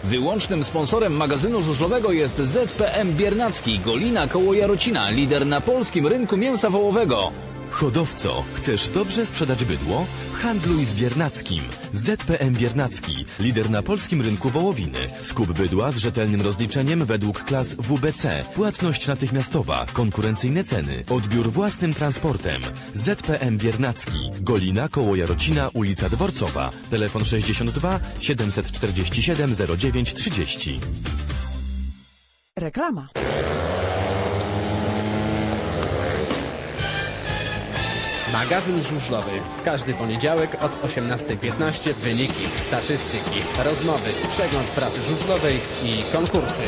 Wyłącznym sponsorem magazynu żużlowego jest ZPM Biernacki, Golina koło Jarocina, lider na polskim rynku mięsa wołowego. Hodowco, chcesz dobrze sprzedać bydło? Handluj z Biernackim. ZPM Biernacki, lider na polskim rynku wołowiny. Skup bydła z rzetelnym rozliczeniem według klas WBC. Płatność natychmiastowa, konkurencyjne ceny, odbiór własnym transportem. ZPM Biernacki, Golina koło Jarocina, ulica Dworcowa. Telefon 62 747 09 30. Reklama. Magazyn żużlowy. W każdy poniedziałek od 18:15 wyniki, statystyki, rozmowy, przegląd prasy żużlowej i konkursy.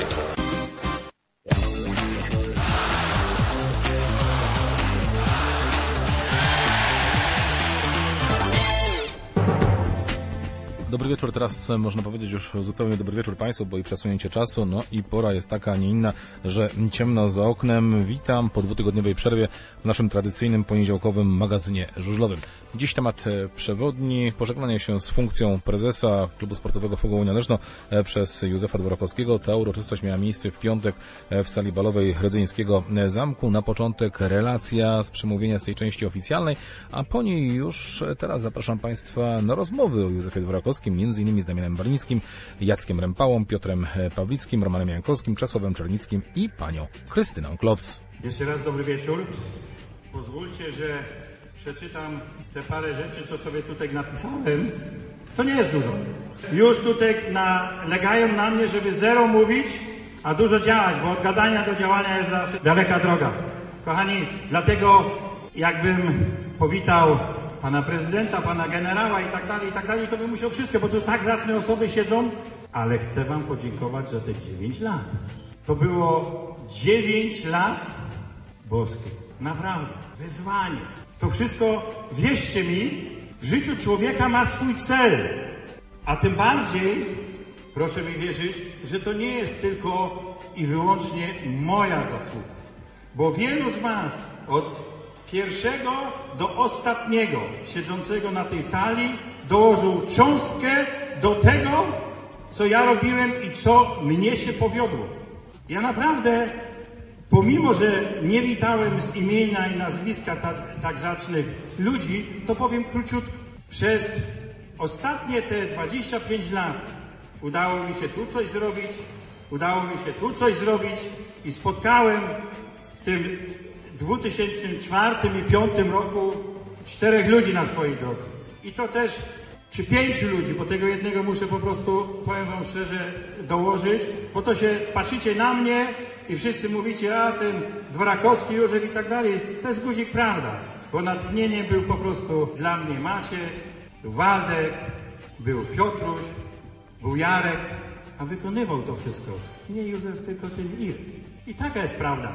Dobry wieczór, teraz można powiedzieć już zupełnie dobry wieczór Państwu, bo i przesunięcie czasu, no i pora jest taka, a nie inna, że ciemno za oknem. Witam po dwutygodniowej przerwie w naszym tradycyjnym poniedziałkowym magazynie żużlowym. Dziś temat przewodni, pożegnanie się z funkcją prezesa klubu sportowego Fogołunia Leszno przez Józefa Dworakowskiego. Ta uroczystość miała miejsce w piątek w sali balowej Rydzyńskiego Zamku. Na początek relacja z przemówienia z tej części oficjalnej, a po niej już teraz zapraszam Państwa na rozmowy o Józefie Dworakowskim, między innymi z Damianem Balińskim, Jackiem Rempałą, Piotrem Pawlickim, Romanem Jankowskim, Czesławem Czernickim i panią Krystyną Kloc. Jeszcze raz dobry wieczór. Pozwólcie, że przeczytam te parę rzeczy, co sobie tutaj napisałem. To nie jest dużo. Już tutaj nalegają na mnie, żeby zero mówić, a dużo działać, bo od gadania do działania jest zawsze daleka droga. Kochani, dlatego jakbym powitał pana prezydenta, pana generała i tak dalej, to bym musiał wszystko, bo tu tak zacne osoby siedzą, ale chcę wam podziękować za te 9 lat. To było 9 lat boskich. Naprawdę. Wyzwanie. To wszystko, wierzcie mi, w życiu człowieka ma swój cel. A tym bardziej, proszę mi wierzyć, że to nie jest tylko i wyłącznie moja zasługa. Bo wielu z was od pierwszego do ostatniego siedzącego na tej sali dołożył cząstkę do tego, co ja robiłem i co mnie się powiodło. Ja naprawdę, pomimo że nie witałem z imienia i nazwiska tak zacnych ludzi, to powiem króciutko. Przez ostatnie te 25 lat udało mi się tu coś zrobić, udało mi się tu coś zrobić i spotkałem w tym 2004 i 2005 roku 4 ludzi na swojej drodze. I to też, czy 5 ludzi, bo tego jednego muszę po prostu, powiem wam szczerze, dołożyć, bo to się patrzycie na mnie i wszyscy mówicie, a ten Dworakowski, Józef i tak dalej. To jest guzik prawda, bo natchnieniem był po prostu dla mnie Maciek, był Waldek, był Piotruś, był Jarek, a wykonywał to wszystko nie Józef, tylko ten Irek. I taka jest prawda.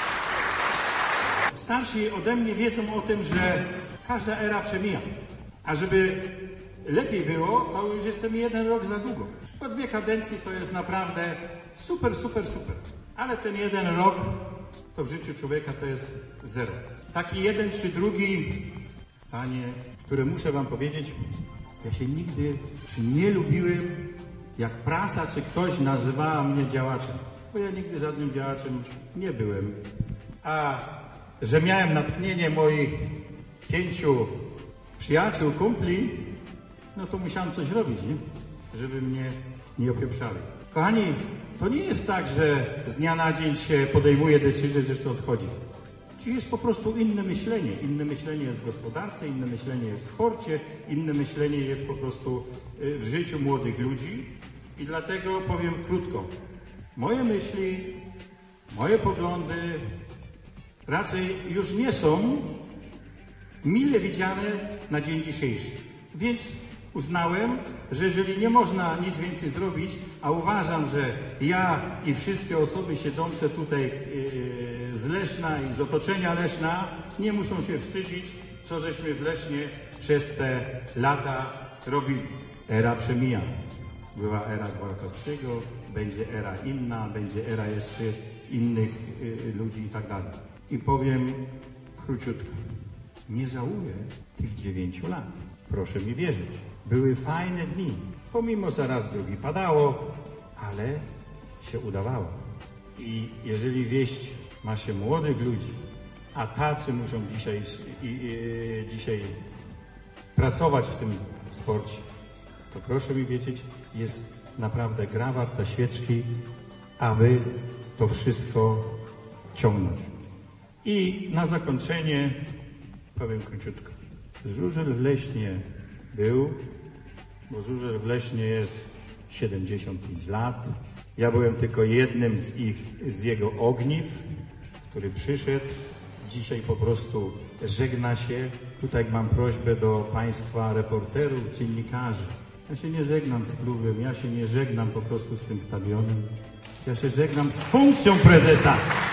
Starsi ode mnie wiedzą o tym, że każda era przemija. A żeby lepiej było, to już jestem 1 rok za długo. Po 2 kadencje to jest naprawdę super. Ale ten 1 rok to w życiu człowieka to jest 0. Taki 1 czy drugi stanie, które muszę wam powiedzieć, ja się nigdy, czy nie lubiłem, jak prasa, czy ktoś nazywała mnie działaczem. Bo ja nigdy żadnym działaczem nie byłem. A że miałem natchnienie moich 5 przyjaciół, kumpli, no to musiałem coś robić, nie? Żeby mnie nie opieprzali. Kochani, to nie jest tak, że z dnia na dzień się podejmuje decyzję, że to odchodzi. Dziś jest po prostu inne myślenie. Inne myślenie jest w gospodarce, inne myślenie jest w sporcie, inne myślenie jest po prostu w życiu młodych ludzi. I dlatego powiem krótko. Moje myśli, moje poglądy raczej już nie są mile widziane na dzień dzisiejszy. Więc uznałem, że jeżeli nie można nic więcej zrobić, a uważam, że ja i wszystkie osoby siedzące tutaj z Leszna i z otoczenia Leszna nie muszą się wstydzić, co żeśmy w Lesznie przez te lata robili. Era przemija. Była era Dworakowskiego, będzie era inna, będzie era jeszcze innych ludzi i tak dalej. I powiem króciutko. Nie żałuję tych 9 lat. Proszę mi wierzyć. Były fajne dni. Pomimo, że raz drugi padało, ale się udawało. I jeżeli wieść ma się młodych ludzi, a tacy muszą dzisiaj pracować w tym sporcie, to proszę mi wiedzieć, jest naprawdę gra warta świeczki, aby to wszystko ciągnąć. I na zakończenie powiem króciutko. Żużel w Lesznie był, bo Żużel w Lesznie jest 75 lat. Ja byłem tylko jednym z jego ogniw, który przyszedł. Dzisiaj po prostu żegna się. Tutaj mam prośbę do Państwa reporterów, dziennikarzy. Ja się nie żegnam z klubem, ja się nie żegnam po prostu z tym stadionem. Ja się żegnam z funkcją prezesa.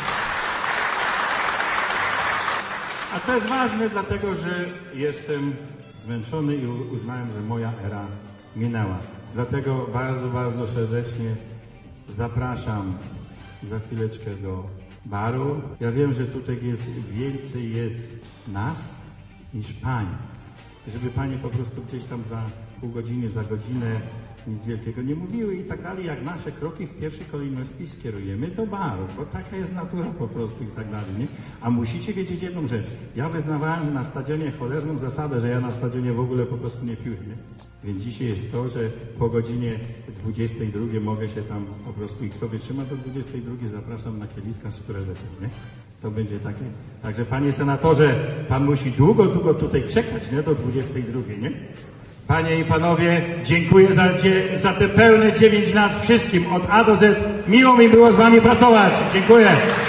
A to jest ważne, dlatego że jestem zmęczony i uznałem, że moja era minęła. Dlatego bardzo, bardzo serdecznie zapraszam za chwileczkę do baru. Ja wiem, że tutaj więcej jest nas niż pań. Żeby panie po prostu gdzieś tam za pół godziny, za godzinę nic wielkiego nie mówiły i tak dalej, jak nasze kroki w pierwszej kolejności skierujemy do baru, bo taka jest natura po prostu i tak dalej, nie? A musicie wiedzieć jedną rzecz. Ja wyznawałem na stadionie cholerną zasadę, że ja na stadionie w ogóle po prostu nie piłem, nie? Więc dzisiaj jest to, że po godzinie 22 mogę się tam po prostu i kto wytrzyma do 22, zapraszam na kieliska z prezesem, nie? To będzie takie. Także panie senatorze, pan musi długo tutaj czekać, nie? Do 22, nie? Panie i panowie, dziękuję za te pełne 9 lat wszystkim, od A do Z. Miło mi było z wami pracować. Dziękuję.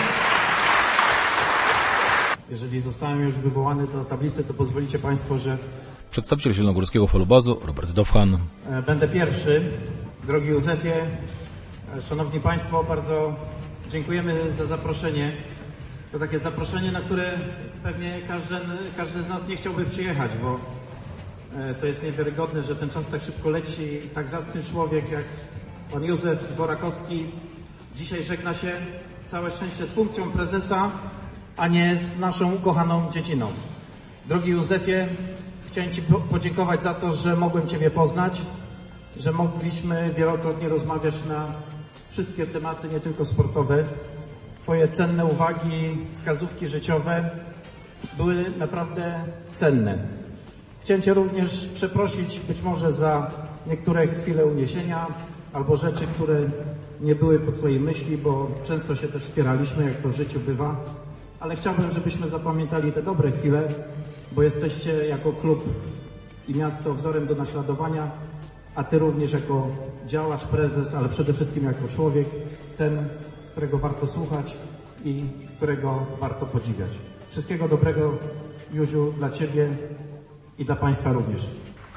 Jeżeli zostałem już wywołany do tablicy, to pozwolicie państwo, że Przedstawiciel Zielonogórskiego Falobazu, Robert Dowchan. będę pierwszy. Drogi Józefie, szanowni państwo, bardzo dziękujemy za zaproszenie. To takie zaproszenie, na które pewnie każdy z nas nie chciałby przyjechać, bo to jest niewiarygodne, że ten czas tak szybko leci i tak zacny człowiek jak pan Józef Dworakowski dzisiaj żegna się, całe szczęście, z funkcją prezesa, a nie z naszą ukochaną dzieciną. Drogi Józefie, chciałem ci podziękować za to, że mogłem ciebie poznać, że mogliśmy wielokrotnie rozmawiać na wszystkie tematy, nie tylko sportowe. Twoje cenne uwagi, wskazówki życiowe były naprawdę cenne. Chciałem cię również przeprosić być może za niektóre chwile uniesienia albo rzeczy, które nie były po twojej myśli, bo często się też wspieraliśmy, jak to w życiu bywa. Ale chciałbym, żebyśmy zapamiętali te dobre chwile, bo jesteście jako klub i miasto wzorem do naśladowania, a ty również jako działacz, prezes, ale przede wszystkim jako człowiek, ten, którego warto słuchać i którego warto podziwiać. Wszystkiego dobrego, Józiu, dla ciebie i dla państwa również.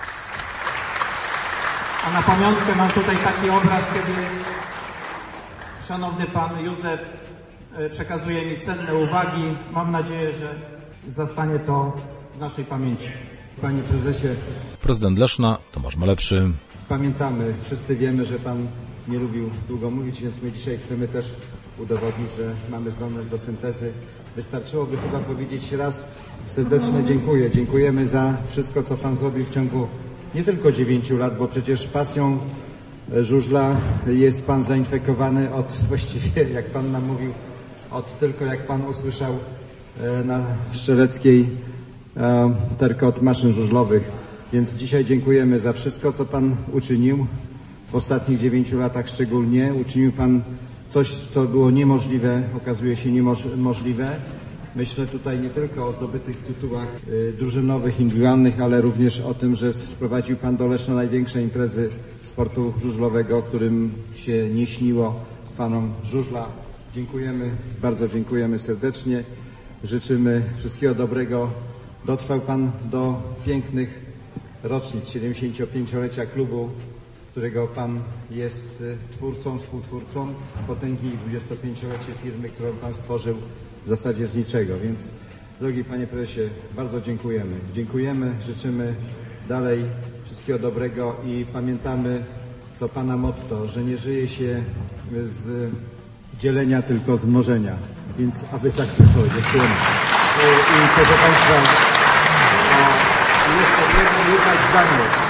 A na pamiątkę mam tutaj taki obraz, kiedy szanowny pan Józef przekazuje mi cenne uwagi. Mam nadzieję, że zostanie to w naszej pamięci. Panie prezesie, Prezydent Leszna, Tomasz Malepszy. pamiętamy, wszyscy wiemy, że pan nie lubił długo mówić, więc my dzisiaj chcemy też udowodnić, że mamy zdolność do syntezy. Wystarczyłoby chyba powiedzieć raz serdeczne dziękuję. Dziękujemy za wszystko, co pan zrobił w ciągu nie tylko 9 lat, bo przecież pasją żużla jest pan zainfekowany właściwie, jak pan nam mówił, tylko jak pan usłyszał na Strzeleckiej terkot maszyn żużlowych. Więc dzisiaj dziękujemy za wszystko, co pan uczynił w ostatnich 9 latach szczególnie. Uczynił pan coś, co było niemożliwe, okazuje się niemożliwe. Myślę tutaj nie tylko o zdobytych tytułach drużynowych, indywidualnych, ale również o tym, że sprowadził pan do Leszna największe imprezy sportu żużlowego, którym się nie śniło fanom żużla. Dziękujemy, bardzo dziękujemy serdecznie. Życzymy wszystkiego dobrego. Dotrwał pan do pięknych rocznic 75-lecia klubu, którego pan jest twórcą, współtwórcą, potęgi i 25-lecie firmy, którą pan stworzył w zasadzie z niczego. Więc, drogi panie prezesie, bardzo dziękujemy. Dziękujemy, życzymy dalej wszystkiego dobrego i pamiętamy to pana motto, że nie żyje się z dzielenia, tylko z mnożenia. Więc aby tak było. Dziękujemy. I proszę państwa, jeszcze jedno zdanie.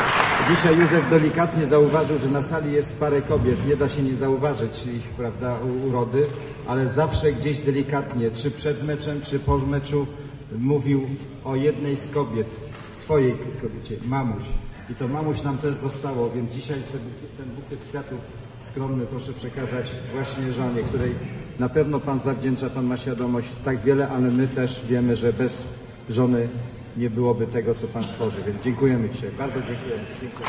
Dzisiaj Józef delikatnie zauważył, że na sali jest parę kobiet. Nie da się nie zauważyć ich, prawda, urody, ale zawsze gdzieś delikatnie, czy przed meczem, czy po meczu mówił o jednej z kobiet, swojej kobiecie, mamuś. I to mamuś nam też zostało, więc dzisiaj ten bukiet kwiatów skromny proszę przekazać właśnie żonie, której na pewno Pan zawdzięcza, Pan ma świadomość tak wiele, ale my też wiemy, że bez żony nie byłoby tego, co Pan stworzył. Więc dziękujemy dzisiaj. Bardzo dziękujemy. Dziękuję.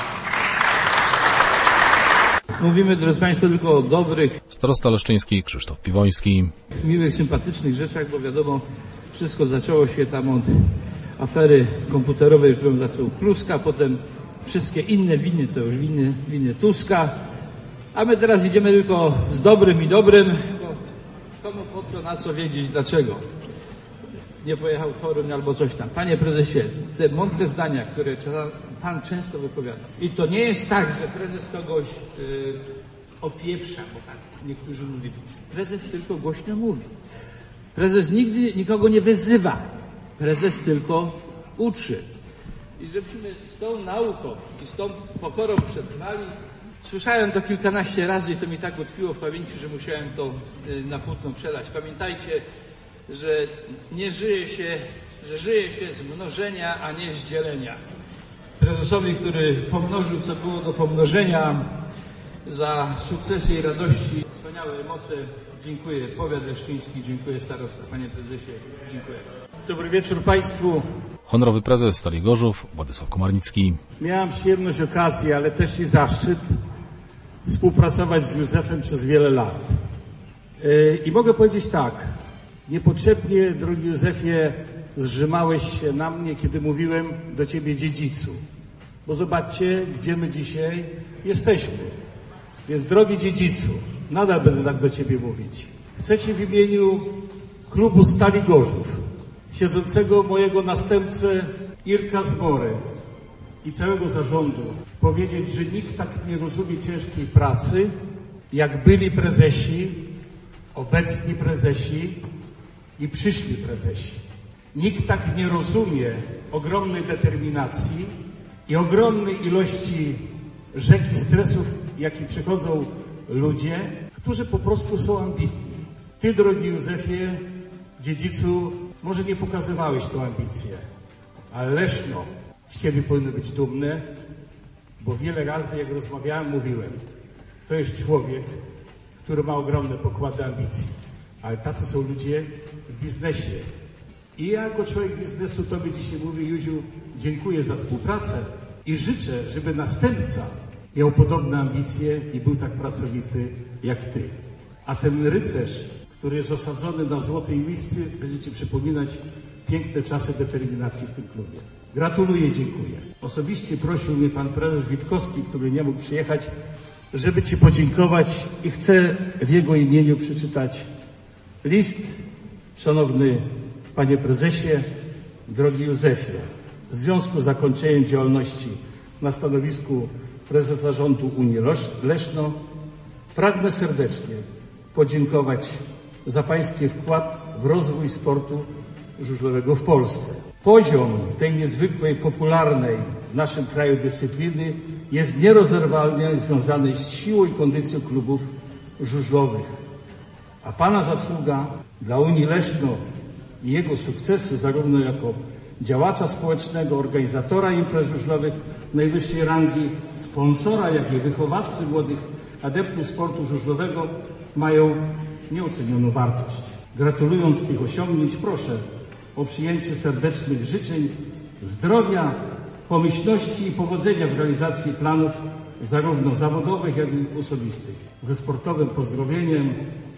Mówimy, drodzy Państwo, tylko o dobrych, Starosta leszczyński Krzysztof Piwoński. miłych, sympatycznych rzeczach, bo wiadomo, wszystko zaczęło się tam od afery komputerowej, którą zaczął Kluska, potem wszystkie inne winy to już winy Tuska, a my teraz idziemy tylko z dobrym i dobrym, bo komu po co, na co wiedzieć, dlaczego nie pojechał Toruń albo coś tam. Panie prezesie, te mądre zdania, które Pan często wypowiada. I to nie jest tak, że prezes kogoś opieprza, bo tak niektórzy mówili. Prezes tylko głośno mówi. Prezes nigdy nikogo nie wyzywa. Prezes tylko uczy. I żebyśmy z tą nauką i z tą pokorą przetrwali. Słyszałem to kilkanaście razy i to mi tak utkwiło w pamięci, że musiałem to na płótno przelać. Pamiętajcie, że żyje się z mnożenia, a nie z dzielenia. Prezesowi, który pomnożył, co było do pomnożenia, za sukcesy i radości, wspaniałe emocje, dziękuję. Powiat leszczyński, dziękuję starosta. Panie prezesie, dziękuję. Dobry wieczór Państwu. Honorowy prezes Stali Gorzów Władysław Komarnicki. Miałem przyjemność, okazję, ale też i zaszczyt współpracować z Józefem przez wiele lat. I mogę powiedzieć tak, niepotrzebnie, drogi Józefie, zrzymałeś się na mnie, kiedy mówiłem do Ciebie dziedzicu. Bo zobaczcie, gdzie my dzisiaj jesteśmy. Więc drogi dziedzicu, nadal będę tak do Ciebie mówić. Chcę Ci w imieniu klubu Stali Gorzów, siedzącego mojego następcę Irka Zmory i całego zarządu powiedzieć, że nikt tak nie rozumie ciężkiej pracy, jak byli prezesi, obecni prezesi i przyszli prezesi. Nikt tak nie rozumie ogromnej determinacji i ogromnej ilości rzeki stresów, jaki przychodzą ludzie, którzy po prostu są ambitni. Ty, drogi Józefie, dziedzicu, może nie pokazywałeś tą ambicję, ale Leszno z Ciebie powinno być dumne, bo wiele razy, jak rozmawiałem, mówiłem, to jest człowiek, który ma ogromne pokłady ambicji, ale tacy są ludzie w biznesie. I ja jako człowiek biznesu Tobie dzisiaj mówię, Józiu, dziękuję za współpracę i życzę, żeby następca miał podobne ambicje i był tak pracowity jak Ty. A ten rycerz, który jest osadzony na złotej misce, będzie Ci przypominać piękne czasy determinacji w tym klubie. Gratuluję, dziękuję. Osobiście prosił mnie Pan Prezes Witkowski, który nie mógł przyjechać, żeby Ci podziękować i chcę w jego imieniu przeczytać list. Szanowny Panie Prezesie, drogi Józefie, w związku z zakończeniem działalności na stanowisku prezesa zarządu Unii Leszno pragnę serdecznie podziękować za Pański wkład w rozwój sportu żużlowego w Polsce. Poziom tej niezwykłej, popularnej w naszym kraju dyscypliny jest nierozerwalnie związany z siłą i kondycją klubów żużlowych. A Pana zasługa dla Unii Leszno i jego sukcesu zarówno jako działacza społecznego, organizatora imprez żużlowych najwyższej rangi, sponsora, jak i wychowawcy młodych adeptów sportu żużlowego mają nieocenioną wartość. Gratulując tych osiągnięć, proszę o przyjęcie serdecznych życzeń, zdrowia, pomyślności i powodzenia w realizacji planów zarówno zawodowych, jak i osobistych. Ze sportowym pozdrowieniem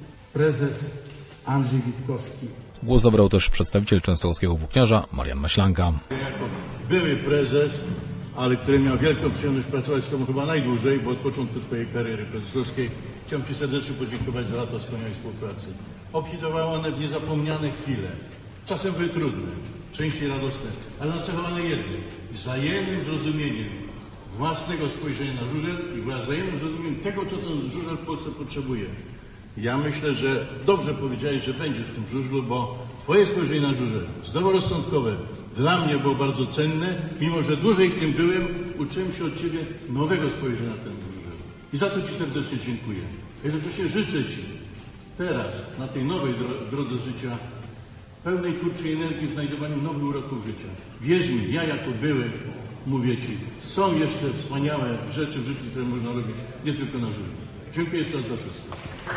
prezes Andrzej Witkowski. Głos zabrał też przedstawiciel częstochowskiego włókniarza Marian Maślanka. Jako były prezes, ale który miał wielką przyjemność pracować z Tobą chyba najdłużej, bo od początku Twojej kariery prezesowskiej chciałem Ci serdecznie podziękować za lata wspaniałej współpracy. Obfitowały one w niezapomniane chwile. Czasem były trudne, częściej radosne, ale nacechowane jednym: wzajemnym zrozumieniem własnego spojrzenia na żużel i wzajemnym zrozumieniem tego, co ten żużel w Polsce potrzebuje. Ja myślę, że dobrze powiedziałeś, że będziesz w tym żużlu, bo Twoje spojrzenie na żużel, zdroworozsądkowe, Dla mnie było bardzo cenne, mimo że dłużej w tym byłem, uczyłem się od Ciebie nowego spojrzenia na ten Żużel. I za to Ci serdecznie dziękuję. Jednocześnie życzę Ci teraz, na tej nowej drodze życia, pełnej twórczej energii w znajdowaniu nowych uroków życia. Wierz mi, ja jako były, mówię Ci, są jeszcze wspaniałe rzeczy w życiu, które można robić nie tylko na żużlu. Dziękuję jeszcze raz za wszystko.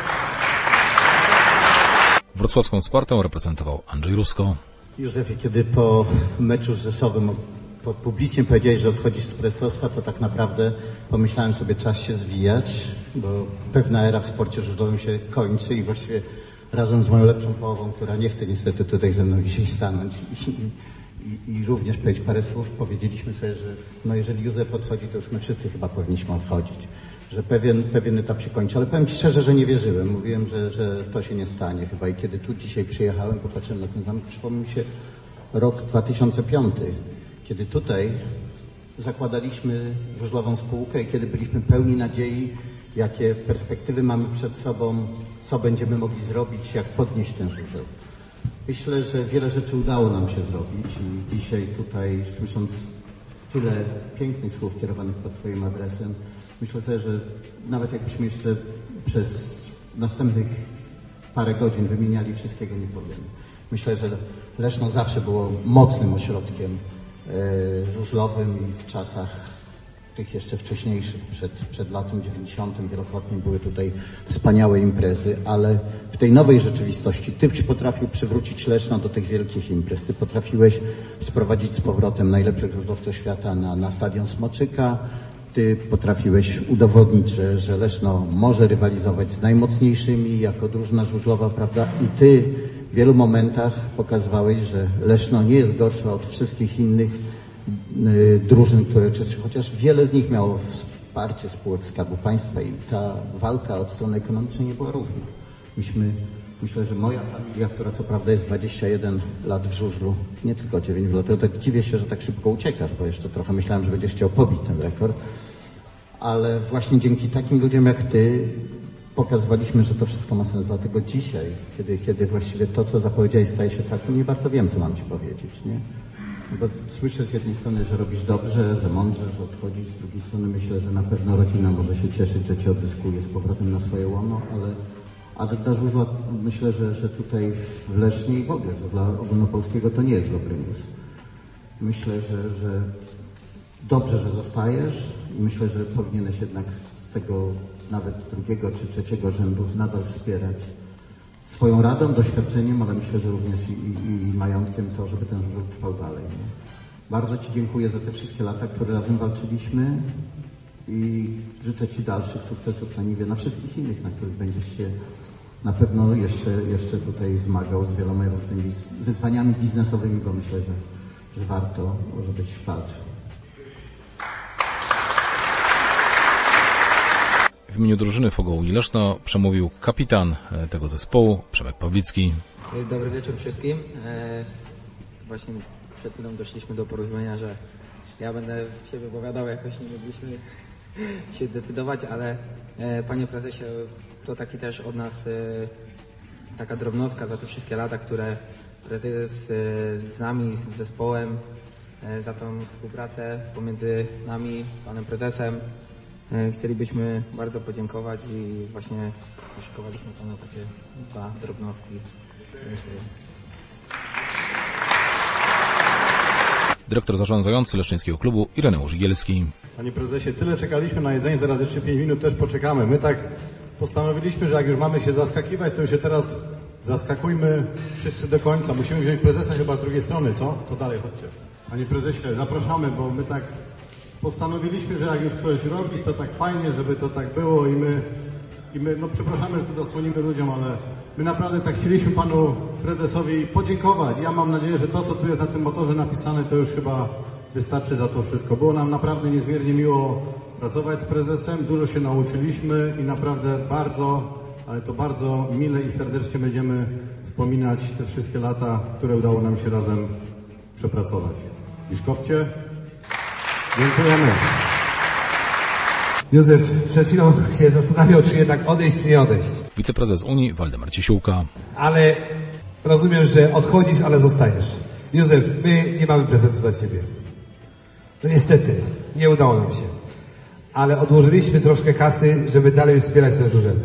Wrocławską Spartę reprezentował Andrzej Rusko. Józefie, kiedy po meczu z Rzeszowem publicznie powiedziałeś, że odchodzisz z prezesostwa, to tak naprawdę pomyślałem sobie, czas się zwijać, bo pewna era w sporcie żużlowym się kończy i właściwie razem z moją lepszą połową, która nie chce niestety tutaj ze mną dzisiaj stanąć i również powiedzieć parę słów, powiedzieliśmy sobie, że no jeżeli Józef odchodzi, to już my wszyscy chyba powinniśmy odchodzić, że pewien etap się kończy, ale powiem Ci szczerze, że nie wierzyłem. Mówiłem, że to się nie stanie chyba i kiedy tu dzisiaj przyjechałem, popatrzyłem na ten zamek, przypomniał mi się rok 2005, kiedy tutaj zakładaliśmy żużlową spółkę i kiedy byliśmy pełni nadziei, jakie perspektywy mamy przed sobą, co będziemy mogli zrobić, jak podnieść ten żużel. Myślę, że wiele rzeczy udało nam się zrobić i dzisiaj tutaj, słysząc tyle pięknych słów kierowanych pod Twoim adresem, myślę sobie, że nawet jakbyśmy jeszcze przez następnych parę godzin wymieniali, wszystkiego nie powiemy. Myślę, że Leszno zawsze było mocnym ośrodkiem żużlowym i w czasach tych jeszcze wcześniejszych, przed latem 90. wielokrotnie były tutaj wspaniałe imprezy, ale w tej nowej rzeczywistości Ty potrafił przywrócić Leszno do tych wielkich imprez. Ty potrafiłeś sprowadzić z powrotem najlepszych żużlowców świata na stadion Smoczyka. Ty potrafiłeś udowodnić, że Leszno może rywalizować z najmocniejszymi jako drużyna żużlowa, prawda? I Ty w wielu momentach pokazywałeś, że Leszno nie jest gorsze od wszystkich innych drużyn, które chociaż wiele z nich miało wsparcie spółek Skarbu Państwa i ta walka od strony ekonomicznej nie była równa. Myślę, że moja familia, która co prawda jest 21 lat w żużlu, nie tylko 9 lat, to tak dziwię się, że tak szybko uciekasz, bo jeszcze trochę myślałem, że będziesz chciał pobić ten rekord, ale właśnie dzięki takim ludziom jak Ty pokazywaliśmy, że to wszystko ma sens. Dlatego dzisiaj, kiedy właściwie to, co zapowiedziałeś, staje się faktem, nie bardzo wiem, co mam Ci powiedzieć, nie? Bo słyszę z jednej strony, że robisz dobrze, że mądrze, że odchodzisz, z drugiej strony myślę, że na pewno rodzina może się cieszyć, że Cię odzyskuje z powrotem na swoje łono, ale dla żużla myślę, że tutaj w Lesznie i w ogóle żużla ogólnopolskiego to nie jest dobry news. Myślę, że dobrze, że zostajesz i myślę, że powinieneś jednak z tego nawet drugiego czy trzeciego rzędu nadal wspierać swoją radą, doświadczeniem, ale myślę, że również i majątkiem to, żeby ten żużel trwał dalej. Nie? Bardzo Ci dziękuję za te wszystkie lata, które razem walczyliśmy i życzę Ci dalszych sukcesów na niwie, na wszystkich innych, na których będziesz się na pewno jeszcze tutaj zmagał z wieloma różnymi wyzwaniami biznesowymi, bo myślę, że warto, żebyś walczył. W imieniu drużyny Fogołów Leszno przemówił kapitan tego zespołu, Przemek Pawlicki. Dobry wieczór wszystkim. Właśnie przed chwilą doszliśmy do porozumienia, że ja będę się wypowiadał, jakoś nie mogliśmy się zdecydować, ale panie prezesie, to taki też od nas taka drobnostka za te wszystkie lata, które prezes z nami, z zespołem, za tą współpracę pomiędzy nami, panem prezesem. Chcielibyśmy bardzo podziękować i właśnie uszykowaliśmy panu takie dwa drobnostki. Myślę. Dyrektor zarządzający Leszczyńskiego Klubu Ireneusz Gielski. Panie prezesie, tyle czekaliśmy na jedzenie, teraz jeszcze 5 minut też poczekamy. My tak postanowiliśmy, że jak już mamy się zaskakiwać, to już się teraz zaskakujmy wszyscy do końca. Musimy wziąć prezesa chyba z drugiej strony, co? To dalej chodźcie. Panie prezesie, zapraszamy, bo my tak postanowiliśmy, że jak już coś robić, to tak fajnie, żeby to tak było i my no przepraszamy, że tu zasłonimy ludziom, ale my naprawdę tak chcieliśmy panu prezesowi podziękować. Ja mam nadzieję, że to, co tu jest na tym motorze napisane, to już chyba wystarczy za to wszystko. Było nam naprawdę niezmiernie miło pracować z prezesem, dużo się nauczyliśmy i naprawdę bardzo, ale to bardzo mile i serdecznie będziemy wspominać te wszystkie lata, które udało nam się razem przepracować. Biszkopcie, dziękujemy. Józef przed chwilą się zastanawiał, czy jednak odejść, czy nie odejść. Wiceprezes Unii Waldemar Ciesiółka. Ale rozumiem, że odchodzisz, ale zostajesz. Józef, my nie mamy prezentu dla Ciebie. No niestety, nie udało nam się. Ale odłożyliśmy troszkę kasy, żeby dalej wspierać tę żużel.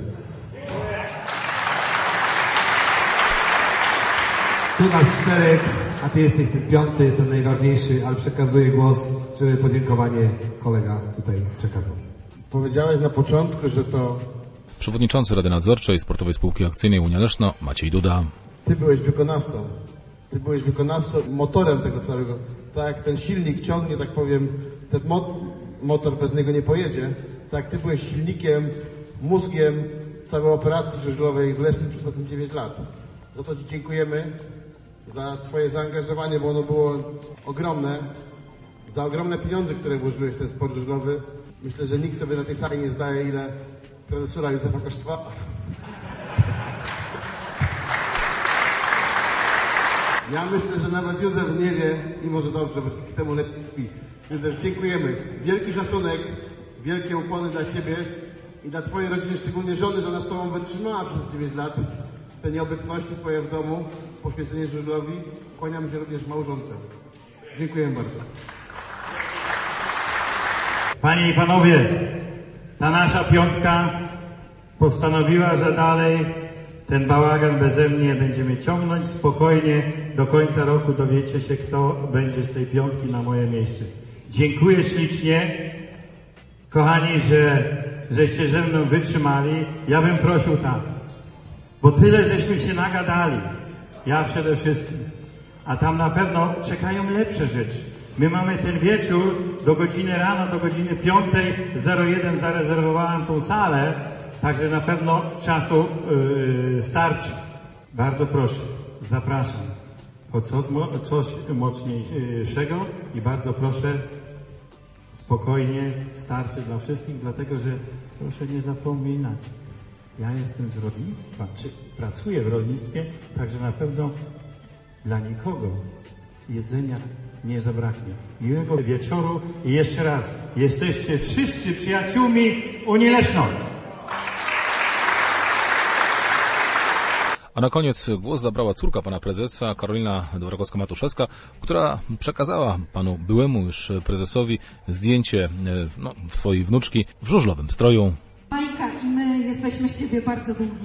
Tu nas 4, a Ty jesteś ten 5, ten najważniejszy, ale przekazuję głos, żeby podziękowanie kolega tutaj przekazał. Powiedziałeś na początku, że to... Przewodniczący Rady Nadzorczej Sportowej Spółki Akcyjnej Unia Leszno, Maciej Duda. Ty byłeś wykonawcą. Ty byłeś wykonawcą, motorem tego całego. Tak jak ten silnik ciągnie, tak powiem, ten motor bez niego nie pojedzie. Tak jak Ty byłeś silnikiem, mózgiem całej operacji żużlowej w Lesznie przez ostatnie 9 lat. Za to Ci dziękujemy, za Twoje zaangażowanie, bo ono było ogromne, za ogromne pieniądze, które włożyłeś w ten sport żużlowy. Myślę, że nikt sobie na tej sali nie zdaje, ile prezesura Józefa kosztowała. Ja myślę, że nawet Józef nie wie i może dobrze, bo dzięki temu lepiej. Józef, dziękujemy. Wielki szacunek, wielkie ukłony dla Ciebie i dla Twojej rodziny, szczególnie żony, że ona z Tobą wytrzymała przez 9 lat. Te nieobecności Twoje w domu, poświęcenie żużlowi. Kłaniamy się również małżonce. Dziękujemy bardzo. Panie i panowie, ta nasza 5 postanowiła, że dalej ten bałagan beze mnie będziemy ciągnąć spokojnie. Do końca roku dowiecie się, kto będzie z tej 5 na moje miejsce. Dziękuję ślicznie, kochani, żeście ze mną wytrzymali. Ja bym prosił tak, bo tyle żeśmy się nagadali, ja przede wszystkim, a tam na pewno czekają lepsze rzeczy. My mamy ten wieczór do godziny rano, do godziny 5:01 zarezerwowałem tą salę, także na pewno czasu starczy. Bardzo proszę, zapraszam po coś mocniejszego i bardzo proszę, spokojnie, starczy dla wszystkich, dlatego że proszę nie zapominać, ja jestem z rolnictwa, czy pracuję w rolnictwie, także na pewno dla nikogo jedzenia nie zabraknie. Miłego wieczoru i jeszcze raz, jesteście wszyscy przyjaciółmi Unii Leszno. A na koniec głos zabrała córka pana prezesa, Karolina Dworakowska-Matuszewska, która przekazała panu byłemu już prezesowi zdjęcie swojej wnuczki w żużlowym stroju. Majka, i my jesteśmy z Ciebie bardzo dumni.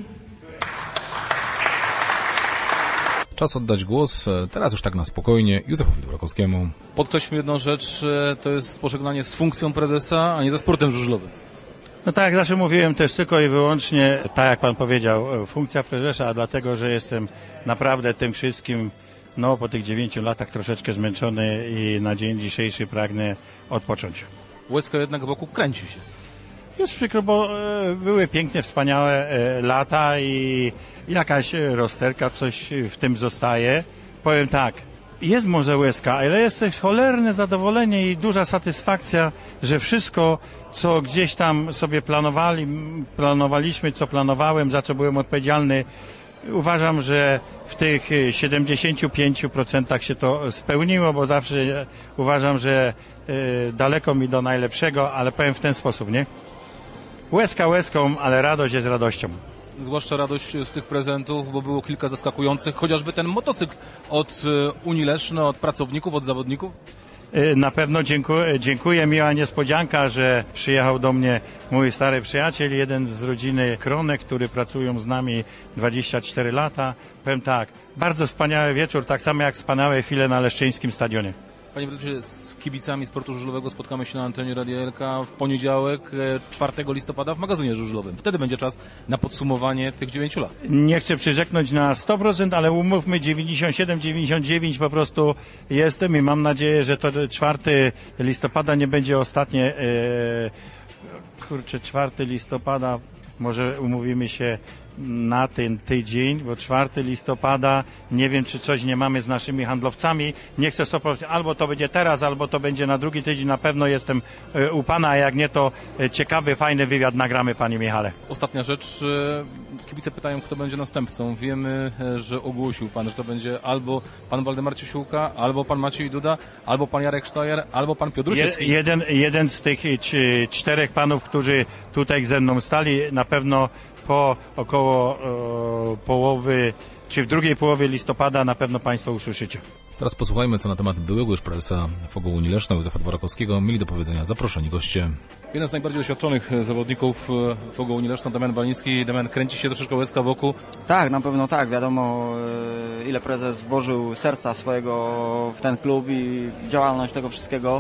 Czas oddać głos, teraz już tak na spokojnie, Józefowi Dworakowskiemu. Podkreślmy jedną rzecz, to jest pożegnanie z funkcją prezesa, a nie ze sportem żużlowym. No tak, jak zawsze mówiłem, to jest tylko i wyłącznie, tak jak pan powiedział, funkcja prezesa, dlatego, że jestem naprawdę tym wszystkim, po tych 9 latach troszeczkę zmęczony i na dzień dzisiejszy pragnę odpocząć. Łezka jednak wokół kręci się. Jest przykro, bo były pięknie, wspaniałe lata i jakaś rozterka, coś w tym zostaje. Powiem tak, jest może łezka, ale jest też cholerne zadowolenie i duża satysfakcja, że wszystko, co gdzieś tam sobie planowaliśmy, co planowałem, za co byłem odpowiedzialny, uważam, że w tych 75% się to spełniło, bo zawsze uważam, że daleko mi do najlepszego, ale powiem w ten sposób, nie? Łezka łezką, ale radość jest radością. Zwłaszcza radość z tych prezentów, bo było kilka zaskakujących, chociażby ten motocykl od Unii Leszno, od pracowników, od zawodników. Na pewno dziękuję. Miła niespodzianka, że przyjechał do mnie mój stary przyjaciel, jeden z rodziny Kronek, który pracują z nami 24 lata. Powiem tak, bardzo wspaniały wieczór, tak samo jak wspaniałe chwile na Leszczyńskim stadionie. Panie prezesie, z kibicami sportu żużlowego spotkamy się na antenie Radia Elka w poniedziałek, 4 listopada w magazynie żużlowym. Wtedy będzie czas na podsumowanie tych 9 lat. Nie chcę przyrzeknąć na 100%, ale umówmy 97-99 po prostu jestem i mam nadzieję, że to 4 listopada nie będzie ostatnie. 4 listopada, może umówimy się na ten tydzień, bo 4 listopada, nie wiem, czy coś nie mamy z naszymi handlowcami. Nie chcę 100%, albo to będzie teraz, albo to będzie na drugi tydzień. Na pewno jestem u pana, a jak nie, to ciekawy, fajny wywiad nagramy, panie Michale. Ostatnia rzecz. Kibice pytają, kto będzie następcą. Wiemy, że ogłosił pan, że to będzie albo pan Waldemar Ciesiłka, albo pan Maciej Duda, albo pan Jarek Sztajer, albo pan Piotr Rusiecki. Jeden z tych 4 panów, którzy tutaj ze mną stali, na pewno po około połowy czy w drugiej połowie listopada na pewno Państwo usłyszycie. Teraz posłuchajmy, co na temat byłego już prezesa FOGO Unii Leszno, Józefa Dworakowskiego mieli do powiedzenia zaproszeni goście. Jeden z najbardziej doświadczonych zawodników FOGO Unii Leszno, Damian Baliński. Damian, kręci się troszeczkę łezka wokół? Tak, na pewno tak. Wiadomo, ile prezes włożył serca swojego w ten klub i działalność tego wszystkiego.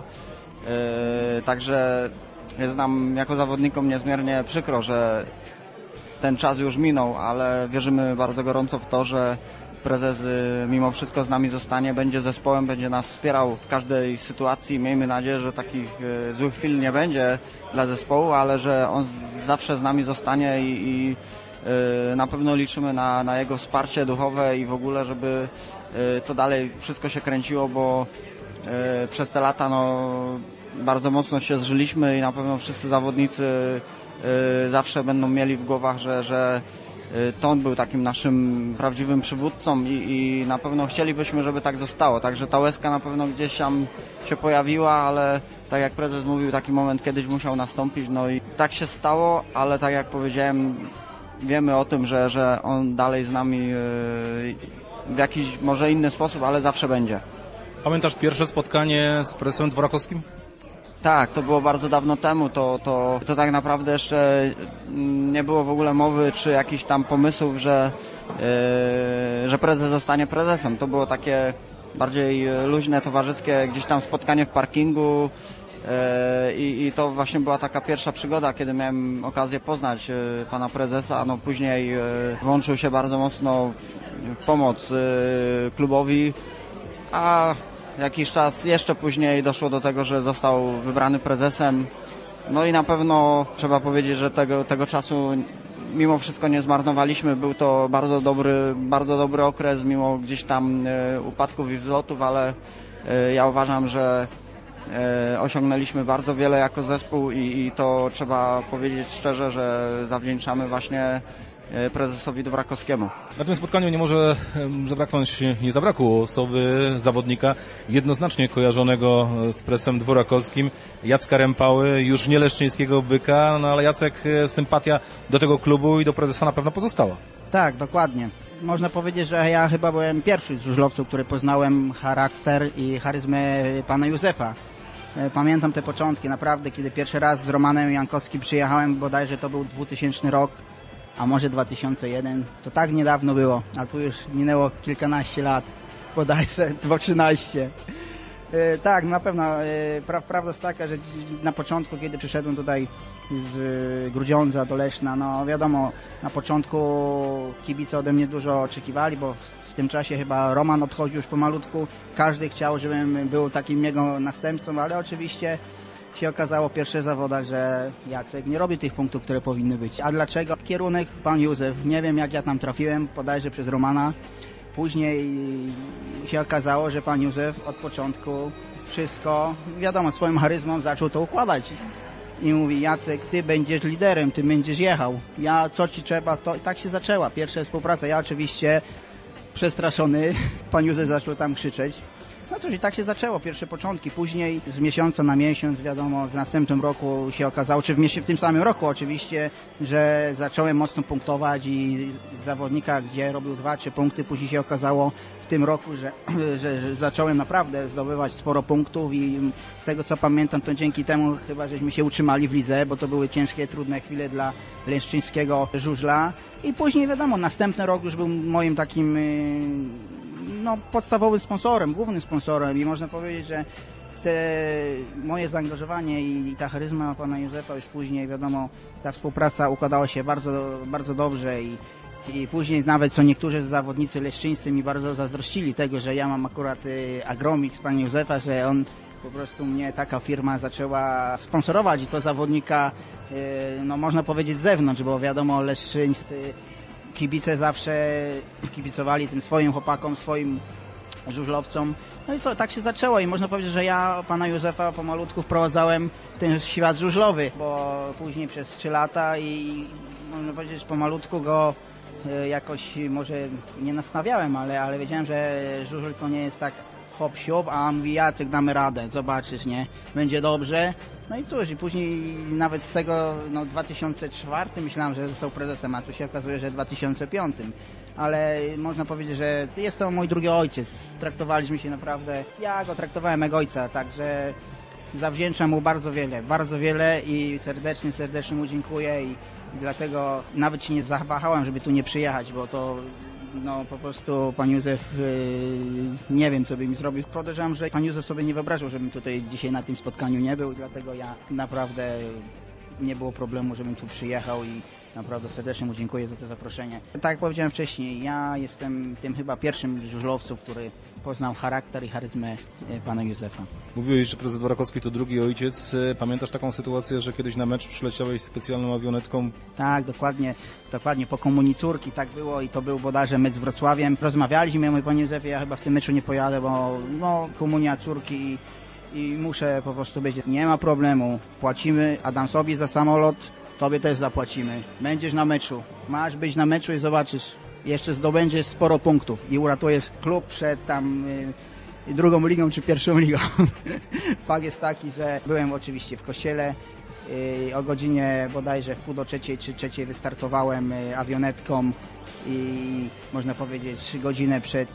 Także jest nam jako zawodnikom niezmiernie przykro, że ten czas już minął, ale wierzymy bardzo gorąco w to, że prezes mimo wszystko z nami zostanie, będzie zespołem, będzie nas wspierał w każdej sytuacji. Miejmy nadzieję, że takich złych chwil nie będzie dla zespołu, ale że on zawsze z nami zostanie i na pewno liczymy na jego wsparcie duchowe i w ogóle, żeby to dalej wszystko się kręciło, bo przez te lata bardzo mocno się zżyliśmy i na pewno wszyscy zawodnicy zawsze będą mieli w głowach, że to on był takim naszym prawdziwym przywódcą i na pewno chcielibyśmy, żeby tak zostało. Także ta łezka na pewno gdzieś tam się pojawiła, ale tak jak prezes mówił, taki moment kiedyś musiał nastąpić. No i tak się stało, ale tak jak powiedziałem, wiemy o tym, że on dalej z nami w jakiś może inny sposób, ale zawsze będzie. Pamiętasz pierwsze spotkanie z prezesem Dworakowskim? Tak, to było bardzo dawno temu, to tak naprawdę jeszcze nie było w ogóle mowy czy jakichś tam pomysłów, że prezes zostanie prezesem. To było takie bardziej luźne, towarzyskie gdzieś tam spotkanie w parkingu i to właśnie była taka pierwsza przygoda, kiedy miałem okazję poznać pana prezesa. No później włączył się bardzo mocno w pomoc klubowi, a jakiś czas jeszcze później doszło do tego, że został wybrany prezesem. No i na pewno trzeba powiedzieć, że tego czasu mimo wszystko nie zmarnowaliśmy. Był to bardzo dobry okres, mimo gdzieś tam upadków i wzlotów, ale ja uważam, że osiągnęliśmy bardzo wiele jako zespół i to trzeba powiedzieć szczerze, że zawdzięczamy właśnie prezesowi Dworakowskiemu. Na tym spotkaniu nie może nie zabrakło osoby, zawodnika jednoznacznie kojarzonego z prezesem Dworakowskim, Jacka Rempały, już nie leszczyńskiego byka, no ale Jacek, sympatia do tego klubu i do prezesa na pewno pozostała. Tak, dokładnie. Można powiedzieć, że ja chyba byłem pierwszy z żużlowców, który poznałem charakter i charyzmę pana Józefa. Pamiętam te początki, naprawdę, kiedy pierwszy raz z Romanem Jankowskim przyjechałem, bodajże to był 2000 rok, a może 2001, to tak niedawno było, a tu już minęło kilkanaście lat, bodajże 13. Tak, na pewno, prawda jest taka, że na początku, kiedy przyszedłem tutaj z Grudziądza do Leszna, no wiadomo, na początku kibice ode mnie dużo oczekiwali, bo w tym czasie chyba Roman odchodził już pomalutku, każdy chciał, żebym był takim jego następcą, ale oczywiście się okazało w pierwszych zawodach, że Jacek nie robi tych punktów, które powinny być. A dlaczego? Kierunek pan Józef, nie wiem jak ja tam trafiłem, bodajże przez Romana. Później się okazało, że pan Józef od początku wszystko, wiadomo, swoją charyzmą zaczął to układać. I mówi, Jacek, ty będziesz liderem, ty będziesz jechał. Ja, co ci trzeba, to i tak się zaczęła. Pierwsza współpraca. Ja oczywiście przestraszony, pan Józef zaczął tam krzyczeć. No cóż, i tak się zaczęło, pierwsze początki. Później z miesiąca na miesiąc, wiadomo, w następnym roku się okazało, czy w tym samym roku oczywiście, że zacząłem mocno punktować i zawodnika, gdzie robił 2-3 punkty, później się okazało w tym roku, że zacząłem naprawdę zdobywać sporo punktów i z tego co pamiętam, to dzięki temu chyba żeśmy się utrzymali w lidze, bo to były ciężkie, trudne chwile dla leszczyńskiego żużla. I później wiadomo, następny rok już był moim takim podstawowym sponsorem, głównym sponsorem i można powiedzieć, że moje zaangażowanie i ta charyzma pana Józefa już później, wiadomo, ta współpraca układała się bardzo, bardzo dobrze i później nawet co niektórzy zawodnicy leszczyńscy mi bardzo zazdrościli tego, że ja mam akurat Agromix pana Józefa, że on po prostu mnie taka firma zaczęła sponsorować i to zawodnika, można powiedzieć z zewnątrz, bo wiadomo, leszczyńscy kibice zawsze kibicowali tym swoim chłopakom, swoim żużlowcom. No i co, tak się zaczęło i można powiedzieć, że ja pana Józefa pomalutku wprowadzałem w ten świat żużlowy, bo później przez 3 lata i można powiedzieć, że pomalutku go jakoś może nie nastawiałem, ale wiedziałem, że żużel to nie jest tak hop siup, a on mówi, Jacek, damy radę, zobaczysz, nie? Będzie dobrze. No i cóż, i później nawet z tego 2004 myślałem, że został prezesem, a tu się okazuje, że w 2005. Ale można powiedzieć, że jest to mój drugi ojciec. Traktowaliśmy się naprawdę, ja go traktowałem jak ojca, także zawdzięczam mu bardzo wiele i serdecznie mu dziękuję i dlatego nawet się nie zawahałem, żeby tu nie przyjechać, bo to po prostu pan Józef, nie wiem co by mi zrobił. Podejrzewam, że pan Józef sobie nie wyobrażał, żebym tutaj dzisiaj na tym spotkaniu nie był, dlatego ja naprawdę nie było problemu, żebym tu przyjechał i naprawdę serdecznie mu dziękuję za to zaproszenie. Tak jak powiedziałem wcześniej, ja jestem tym chyba pierwszym z żużlowców, który poznał charakter i charyzmę pana Józefa. Mówiłeś, że prezes Dworakowski to drugi ojciec. Pamiętasz taką sytuację, że kiedyś na mecz przyleciałeś specjalną awionetką? Tak, dokładnie. Po komunii córki tak było i to był bodajże mecz z Wrocławiem. Rozmawialiśmy, ja mówię, panie Józefie, ja chyba w tym meczu nie pojadę, bo komunia córki i muszę po prostu być. Nie ma problemu, płacimy Adamsowi za samolot, tobie też zapłacimy. Będziesz na meczu, masz być na meczu i zobaczysz. Jeszcze zdobędziesz sporo punktów i uratujesz klub przed tam drugą ligą czy pierwszą ligą. Fakt jest taki, że byłem oczywiście w kościele. O godzinie bodajże w 2:45 czy 3:00 wystartowałem awionetką i można powiedzieć godzinę przed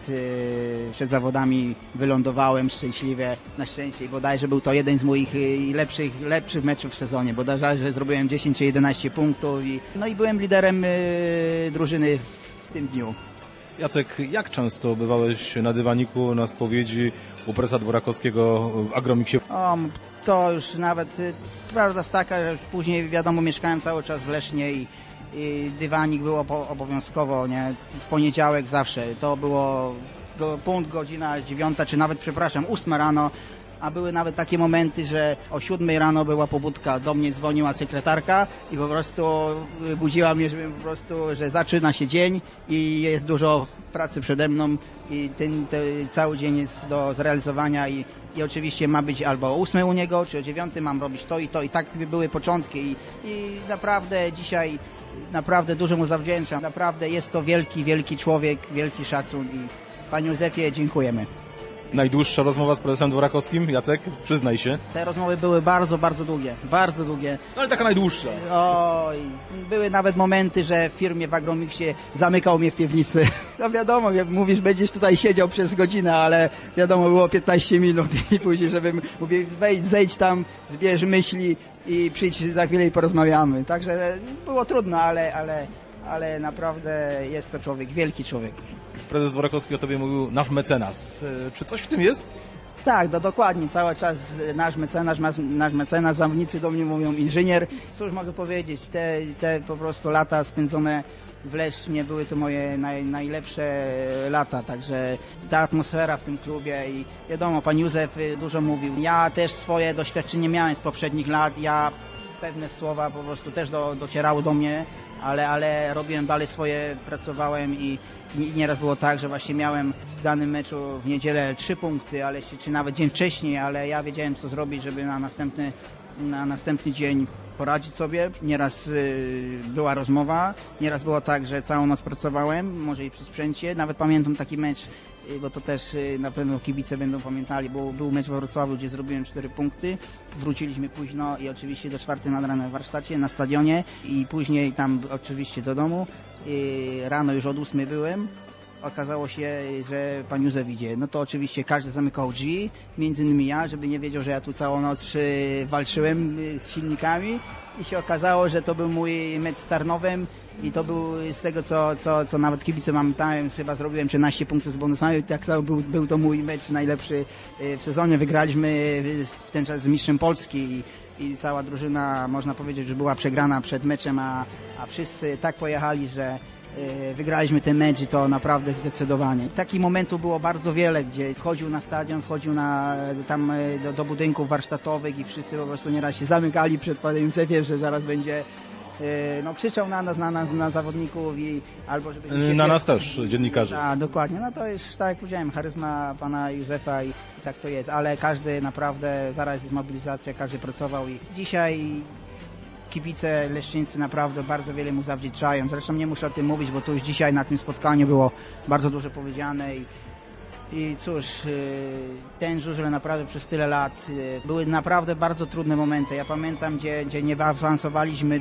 zawodami wylądowałem szczęśliwie, na szczęście. I bodajże był to jeden z moich lepszych meczów w sezonie. Bodajże, że zrobiłem 10 czy 11 punktów i byłem liderem drużyny w tym dniu. Jacek, jak często bywałeś na dywaniku, na spowiedzi u prezesa Dworakowskiego w Agromiksie? To już nawet prawda jest taka, że później wiadomo mieszkałem cały czas w Lesznie i dywanik był obowiązkowo, nie? W poniedziałek zawsze. To było punkt godzina 9, czy nawet 8 rano. A były nawet takie momenty, że o 7 rano była pobudka, do mnie dzwoniła sekretarka i po prostu budziła mnie, że zaczyna się dzień i jest dużo pracy przede mną i ten cały dzień jest do zrealizowania i oczywiście ma być albo o 8 u niego, czy o 9 mam robić to i to i tak były początki i naprawdę dzisiaj naprawdę dużo mu zawdzięczam. Naprawdę jest to wielki człowiek, wielki szacun i panie Józefie dziękujemy. Najdłuższa rozmowa z prezesem Dworakowskim? Jacek, przyznaj się. Te rozmowy były bardzo długie. No ale taka najdłuższa. Były nawet momenty, że w firmie w Agromiksie zamykał mnie w piwnicy. No wiadomo, mówisz, będziesz tutaj siedział przez godzinę, ale wiadomo, było 15 minut i później, żebym mówił, wejdź, zejdź tam, zbierz myśli i przyjdź za chwilę i porozmawiamy. Także było trudno, ale naprawdę jest to człowiek, wielki człowiek. Prezes Dworakowski o tobie mówił nasz mecenas. Czy coś w tym jest? Tak, dokładnie. Cały czas nasz mecenas, zawodnicy do mnie mówią inżynier. Cóż mogę powiedzieć, te po prostu lata spędzone w Lesznie były to moje najlepsze lata, także ta atmosfera w tym klubie i wiadomo, pan Józef dużo mówił. Ja też swoje doświadczenie miałem z poprzednich lat, pewne słowa po prostu też docierały do mnie, ale robiłem dalej swoje, pracowałem i nieraz było tak, że właśnie miałem w danym meczu w niedzielę 3 punkty, czy nawet dzień wcześniej, ale ja wiedziałem co zrobić, żeby na następny dzień poradzić sobie. Nieraz była rozmowa, nieraz było tak, że całą noc pracowałem, może i przy sprzęcie. Nawet pamiętam taki mecz, bo to też na pewno kibice będą pamiętali, bo był mecz we Wrocławiu, gdzie zrobiłem 4 punkty. Wróciliśmy późno i oczywiście do 4 nad ranem w warsztacie, na stadionie i później tam oczywiście do domu. Rano już od 8 byłem. Okazało się, że pan Józef idzie. No to oczywiście każdy zamykał drzwi, między innymi ja, żeby nie wiedział, że ja tu całą noc walczyłem z silnikami i się okazało, że to był mój mecz z Tarnowem i to był z tego, co nawet kibice pamiętają, chyba zrobiłem 13 punktów z bonusami, tak samo był to mój mecz najlepszy w sezonie. Wygraliśmy w ten czas z mistrzem Polski i cała drużyna, można powiedzieć, że była przegrana przed meczem, a wszyscy tak pojechali, że wygraliśmy ten mecz i to naprawdę zdecydowanie. Takich momentów było bardzo wiele, gdzie wchodził na stadion, wchodził do budynków warsztatowych i wszyscy po prostu nieraz się zamykali przed panem Józefiem, że zaraz będzie krzyczał na nas, na zawodników i albo żeby na nas też, dziennikarzy. Dokładnie, no to już tak jak powiedziałem, charyzma pana Józefa i tak to jest, ale każdy naprawdę, zaraz jest mobilizacja, każdy pracował i dzisiaj kibice leszczyńscy naprawdę bardzo wiele mu zawdzięczają. Zresztą nie muszę o tym mówić, bo to już dzisiaj na tym spotkaniu było bardzo dużo powiedziane I cóż, ten żużel naprawdę przez tyle lat, były naprawdę bardzo trudne momenty. Ja pamiętam, gdzie nie awansowaliśmy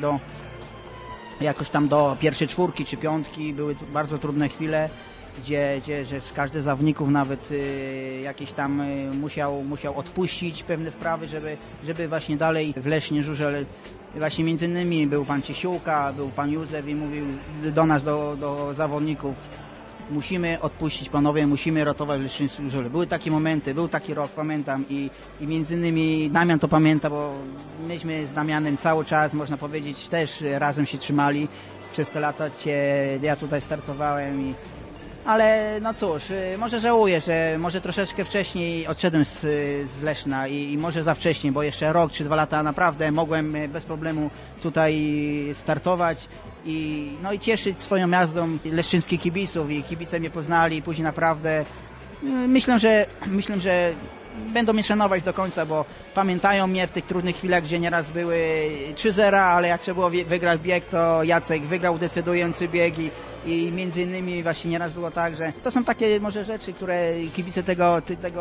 jakoś tam do pierwszej czwórki czy piątki, były bardzo trudne chwile, gdzie że każdy z zawodników nawet jakiś tam musiał odpuścić pewne sprawy, żeby właśnie dalej w Lesznie żużel. Właśnie między innymi był pan Ciesiłka, był pan Józef i mówił do nas, do zawodników: musimy odpuścić, panowie, musimy ratować leszczyński żużel. Były takie momenty, był taki rok, pamiętam, i między innymi Damian to pamięta, bo myśmy z Damianem cały czas, można powiedzieć, też razem się trzymali. Przez te lata ja tutaj startowałem ale no cóż, może żałuję, że może troszeczkę wcześniej odszedłem z Leszna i może za wcześnie, bo jeszcze rok czy 2 lata naprawdę mogłem bez problemu tutaj startować i cieszyć swoją jazdą leszczyńskich kibiców i kibice mnie poznali i później naprawdę myślę, że będą mnie szanować do końca, bo pamiętają mnie w tych trudnych chwilach, gdzie nieraz były 3-0, ale jak trzeba było wygrać bieg, to Jacek wygrał decydujący bieg i między innymi właśnie nieraz było tak, że to są takie może rzeczy, które kibice tego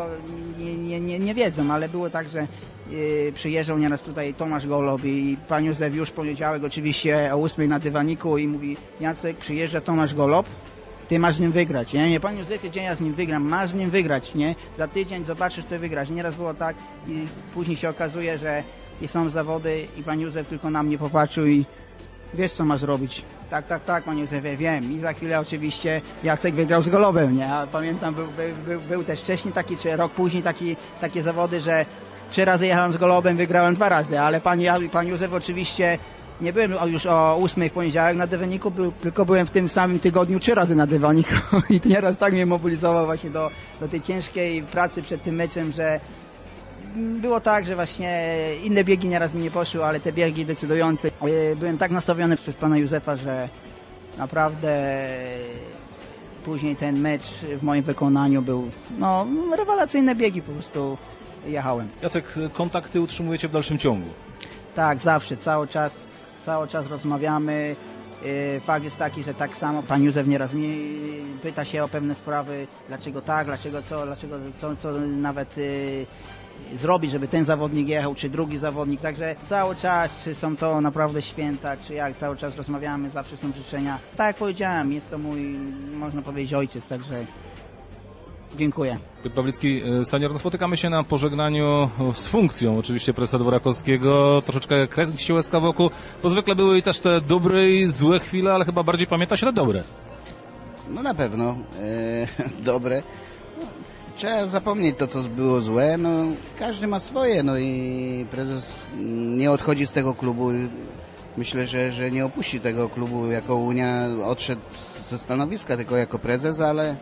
nie wiedzą, ale było tak, że przyjeżdżał nieraz tutaj Tomasz Golob i pan Józef już w poniedziałek oczywiście o 8 na dywaniku i mówi: Jacek, przyjeżdża Tomasz Golob, ty masz z nim wygrać, nie panie Józefie, gdzie ja z nim wygram, masz z nim wygrać, nie? Za tydzień zobaczysz, to wygrasz. Nieraz było tak i później się okazuje, że są zawody i pan Józef tylko na mnie popatrzył i wiesz, co masz robić. Tak, panie Józefie, wiem. I za chwilę oczywiście Jacek wygrał z Golobem, nie? A pamiętam, był też wcześniej taki, czy rok później takie zawody, że 3 razy jechałem z Golobem, wygrałem 2 razy, ale pan Józef oczywiście. Nie byłem już o 8 w poniedziałek na dywaniku, tylko byłem w tym samym tygodniu 3 razy na dywaniku i nieraz tak mnie mobilizował właśnie do tej ciężkiej pracy przed tym meczem, że było tak, że właśnie inne biegi nieraz mi nie poszły, ale te biegi decydujące. Byłem tak nastawiony przez pana Józefa, że naprawdę później ten mecz w moim wykonaniu był rewelacyjne biegi, po prostu jechałem. Jacek, kontakty utrzymujecie w dalszym ciągu? Tak, zawsze, cały czas rozmawiamy. Fakt jest taki, że tak samo pan Józef nieraz mnie pyta się o pewne sprawy, dlaczego tak, dlaczego co nawet zrobić, żeby ten zawodnik jechał, czy drugi zawodnik. Także cały czas, czy są to naprawdę święta, czy jak, cały czas rozmawiamy, zawsze są życzenia. Tak jak powiedziałem, jest to mój, można powiedzieć, ojciec, także dziękuję. Piotr Pawlicki, senior, spotykamy się na pożegnaniu z funkcją oczywiście prezesa Dworakowskiego. Troszeczkę kręci się łezka wokół, bo zwykle były i też te dobre i złe chwile, ale chyba bardziej pamięta się te dobre. No na pewno, dobre. Trzeba zapomnieć to, co było złe. Każdy ma swoje, i prezes nie odchodzi z tego klubu. Myślę, że nie opuści tego klubu jako Unia, odszedł ze stanowiska tylko jako prezes, ale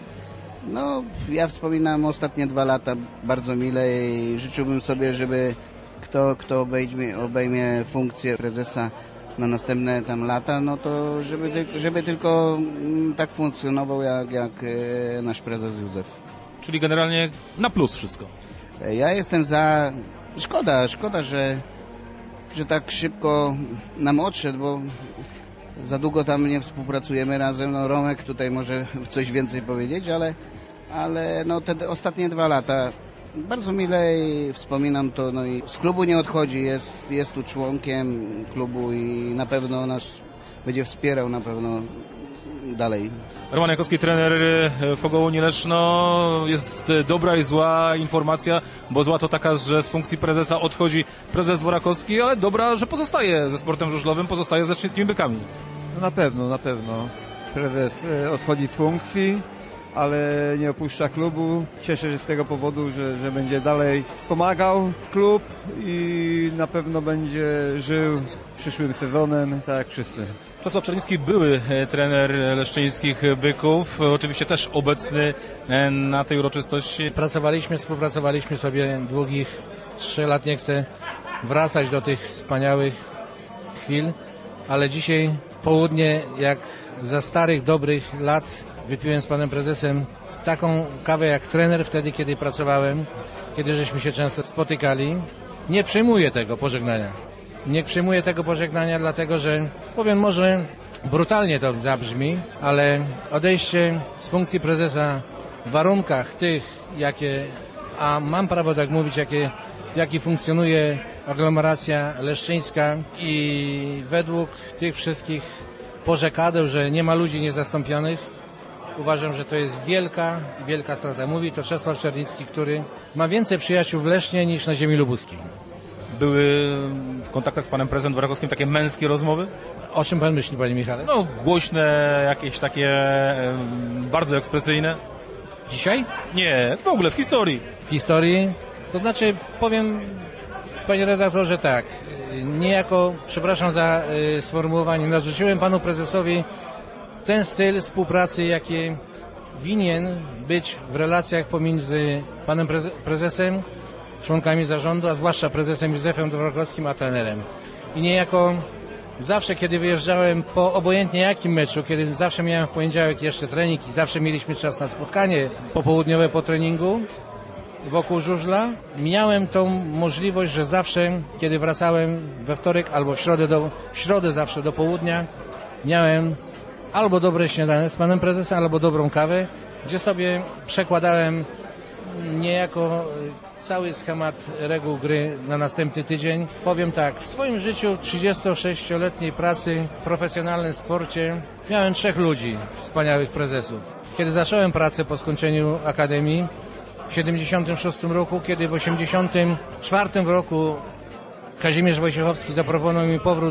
ja wspominam ostatnie 2 lata bardzo mile i życzyłbym sobie, żeby kto obejmie funkcję prezesa na następne tam lata, to żeby tylko tak funkcjonował jak nasz prezes Józef. Czyli generalnie na plus wszystko. Ja jestem za... Szkoda, że tak szybko nam odszedł, bo za długo tam nie współpracujemy razem. Romek tutaj może coś więcej powiedzieć, ale te ostatnie 2 lata bardzo mile wspominam to. I z klubu nie odchodzi, jest tu członkiem klubu i na pewno nas będzie wspierał na pewno dalej. Roman Jankowski, trener Fogołuni Leszno. Jest dobra i zła informacja, bo zła to taka, że z funkcji prezesa odchodzi prezes Dworakowski, ale dobra, że pozostaje ze sportem żużlowym, pozostaje ze leszczyńskimi bykami. Na pewno. Prezes odchodzi z funkcji, ale nie opuszcza klubu. Cieszę się z tego powodu, że będzie dalej wspomagał klub i na pewno będzie żył przyszłym sezonem, tak jak wszyscy. Czesław Czernicki, były trener leszczyńskich byków, oczywiście też obecny na tej uroczystości. Współpracowaliśmy sobie długich 3 lat. Nie chcę wracać do tych wspaniałych chwil, ale dzisiaj południe, jak za starych, dobrych lat, wypiłem z panem prezesem taką kawę jak trener wtedy, kiedy pracowałem, kiedy żeśmy się często spotykali. Nie przyjmuję tego pożegnania. Dlatego że, powiem, może brutalnie to zabrzmi, ale odejście z funkcji prezesa warunkach tych, a mam prawo tak mówić, w jaki funkcjonuje aglomeracja leszczyńska i według tych wszystkich porzekadeł, że nie ma ludzi niezastąpionych, uważam, że to jest wielka strata. Mówi to Czesław Czernicki, który ma więcej przyjaciół w Lesznie niż na ziemi lubuskiej. Były w kontaktach z panem prezesem Dworakowskim takie męskie rozmowy? O czym pan myśli, panie Michale? No, głośne, jakieś takie bardzo ekspresyjne. Dzisiaj? Nie, w ogóle w historii. W historii? To znaczy, powiem, panie redaktorze, tak. Niejako, przepraszam za sformułowanie, narzuciłem panu prezesowi ten styl współpracy, jaki winien być w relacjach pomiędzy panem prezesem, członkami zarządu, a zwłaszcza prezesem Józefem Dworakowskim, a trenerem. I niejako zawsze, kiedy wyjeżdżałem po obojętnie jakim meczu, kiedy zawsze miałem w poniedziałek jeszcze trening i zawsze mieliśmy czas na spotkanie popołudniowe po treningu wokół żużla, miałem tą możliwość, że zawsze, kiedy wracałem we wtorek albo w środę zawsze do południa, miałem albo dobre śniadanie z panem prezesem, albo dobrą kawę, gdzie sobie przekładałem niejako cały schemat reguł gry na następny tydzień. Powiem tak, w swoim życiu 36-letniej pracy w profesjonalnym sporcie miałem 3 ludzi, wspaniałych prezesów. Kiedy zacząłem pracę po skończeniu akademii w 76 roku, kiedy w 84 roku Kazimierz Wojciechowski zaproponował mi powrót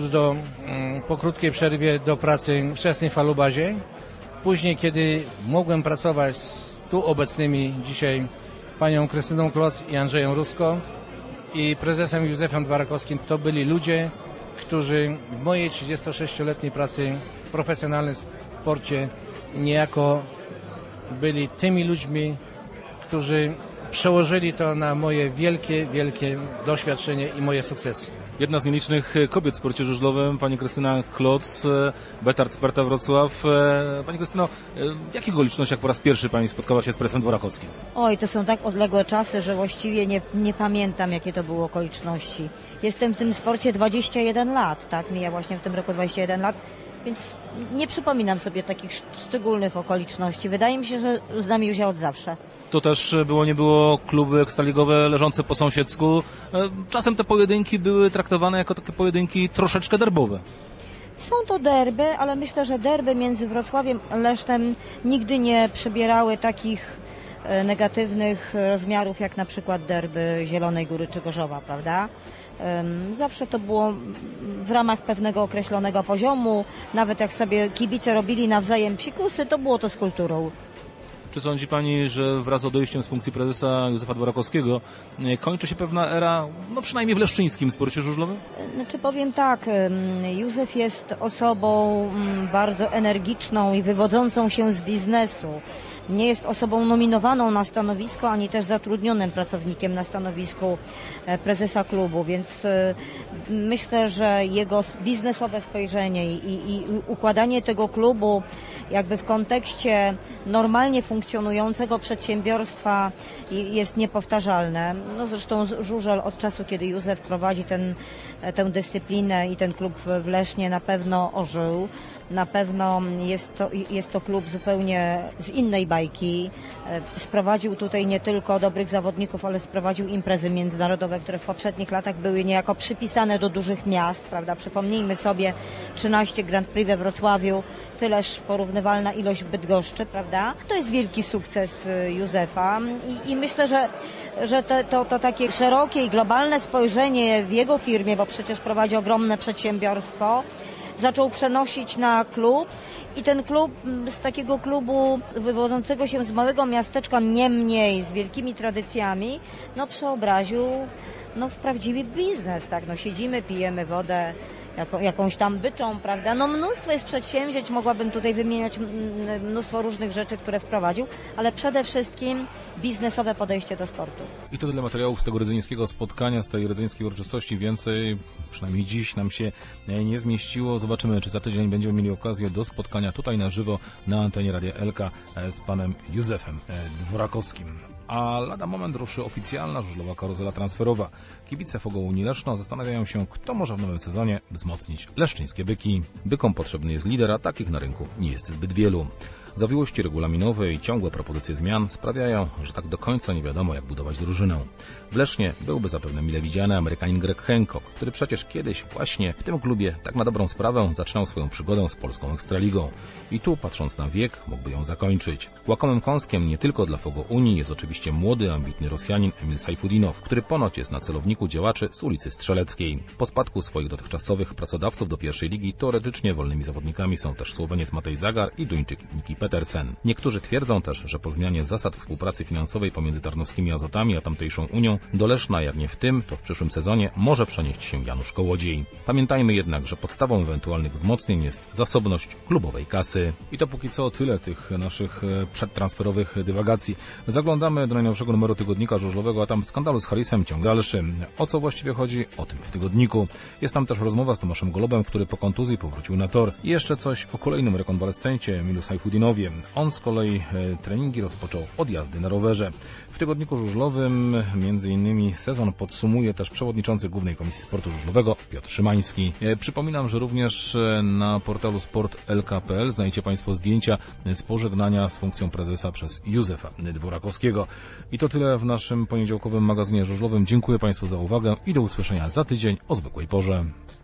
po krótkiej przerwie do pracy w wczesnej falubazie. Później, kiedy mogłem pracować z tu obecnymi dzisiaj panią Krystyną Kloc i Andrzejem Rusko i prezesem Józefem Dworakowskim, to byli ludzie, którzy w mojej 36-letniej pracy w profesjonalnym sporcie niejako byli tymi ludźmi, którzy przełożyli to na moje wielkie doświadczenie i moje sukcesy. Jedna z nielicznych kobiet w sporcie żużlowym, pani Krystyna Kloc, Betard Sparta Wrocław. Pani Krystyno, w jakich okolicznościach po raz pierwszy pani spotkała się z prezesem Dworakowskim? Oj, to są tak odległe czasy, że właściwie nie pamiętam, jakie to były okoliczności. Jestem w tym sporcie 21 lat, tak? Mija właśnie w tym roku 21 lat, więc nie przypominam sobie takich szczególnych okoliczności. Wydaje mi się, że z nami Józia od zawsze. To też nie było kluby ekstraligowe leżące po sąsiedzku. Czasem te pojedynki były traktowane jako takie pojedynki troszeczkę derbowe. Są to derby, ale myślę, że derby między Wrocławiem a Lesznem nigdy nie przybierały takich negatywnych rozmiarów, jak na przykład derby Zielonej Góry czy Gorzowa, prawda? Zawsze to było w ramach pewnego określonego poziomu. Nawet jak sobie kibice robili nawzajem psikusy, to było to z kulturą. Czy sądzi pani, że wraz z odejściem z funkcji prezesa Józefa Dworakowskiego kończy się pewna era, no przynajmniej w leszczyńskim sporcie żużlowym? Znaczy powiem tak, Józef jest osobą bardzo energiczną i wywodzącą się z biznesu. Nie jest osobą nominowaną na stanowisko, ani też zatrudnionym pracownikiem na stanowisku prezesa klubu, więc myślę, że jego biznesowe spojrzenie i układanie tego klubu jakby w kontekście normalnie funkcjonującego przedsiębiorstwa jest niepowtarzalne. No zresztą żużel od czasu, kiedy Józef prowadzi tę dyscyplinę i ten klub w Lesznie na pewno ożył. Na pewno jest to klub zupełnie z innej bajki. Sprowadził tutaj nie tylko dobrych zawodników, ale sprowadził imprezy międzynarodowe, które w poprzednich latach były niejako przypisane do dużych miast, prawda? Przypomnijmy sobie 13 Grand Prix we Wrocławiu, tyleż porównywalna ilość w Bydgoszczy, prawda? To jest wielki sukces Józefa i myślę, że to takie szerokie i globalne spojrzenie w jego firmie, bo przecież prowadzi ogromne przedsiębiorstwo, zaczął przenosić na klub i ten klub z takiego klubu wywodzącego się z małego miasteczka, niemniej z wielkimi tradycjami, no przeobraził w prawdziwy biznes, tak, siedzimy, pijemy wodę jakąś tam byczą, prawda, mnóstwo jest przedsięwzięć, mogłabym tutaj wymieniać mnóstwo różnych rzeczy, które wprowadził, ale przede wszystkim biznesowe podejście do sportu. I to dla materiałów z tego rydzyńskiego spotkania, z tej rydzyńskiej uroczystości więcej, przynajmniej dziś nam się nie zmieściło. Zobaczymy, czy za tydzień będziemy mieli okazję do spotkania tutaj na żywo na antenie Radia Elka z panem Józefem Dworakowskim. A lada moment ruszy oficjalna żużlowa karuzela transferowa. Kibice Fogołuni Leszno zastanawiają się, kto może w nowym sezonie wzmocnić leszczyńskie byki. Bykom potrzebny jest lider, a takich na rynku nie jest zbyt wielu. Zawiłości regulaminowe i ciągłe propozycje zmian sprawiają, że tak do końca nie wiadomo, jak budować drużynę. W Lesznie byłby zapewne mile widziany Amerykanin Greg Hancock, który przecież kiedyś właśnie w tym klubie tak na dobrą sprawę zaczynał swoją przygodę z polską Ekstraligą. I tu, patrząc na wiek, mógłby ją zakończyć. Łakomym kąskiem nie tylko dla Fogo Unii jest oczywiście młody, ambitny Rosjanin Emil Sajfudinow, który ponoć jest na celowniku działaczy z ulicy Strzeleckiej. Po spadku swoich dotychczasowych pracodawców do pierwszej ligi teoretycznie wolnymi zawodnikami są też Słoweniec Matej Zagar i Duńczyk Niki Petersen. Niektórzy twierdzą też, że po zmianie zasad współpracy finansowej pomiędzy Tarnowskimi Azotami a tamtejszą Unią do Leszna, jak nie w tym, to w przyszłym sezonie może przenieść się Janusz Kołodziej. Pamiętajmy jednak, że podstawą ewentualnych wzmocnień jest zasobność klubowej kasy. I to póki co tyle tych naszych przedtransferowych dywagacji. Zaglądamy do najnowszego numeru tygodnika żużlowego, a tam skandalu z Harrisem ciąg dalszy. O co właściwie chodzi? O tym w tygodniku. Jest tam też rozmowa z Tomaszem Golobem, który po kontuzji powrócił na tor. I jeszcze coś o kolejnym rekonwalescencie Emilu Sajfudinowie. On z kolei treningi rozpoczął od jazdy na rowerze. W tygodniku żużlowym m.in. sezon podsumuje też przewodniczący Głównej Komisji Sportu Żużlowego Piotr Szymański. Przypominam, że również na portalu sport.lk.pl znajdziecie Państwo zdjęcia z pożegnania z funkcją prezesa przez Józefa Dworakowskiego. I to tyle w naszym poniedziałkowym magazynie żużlowym. Dziękuję Państwu za uwagę i do usłyszenia za tydzień o zwykłej porze.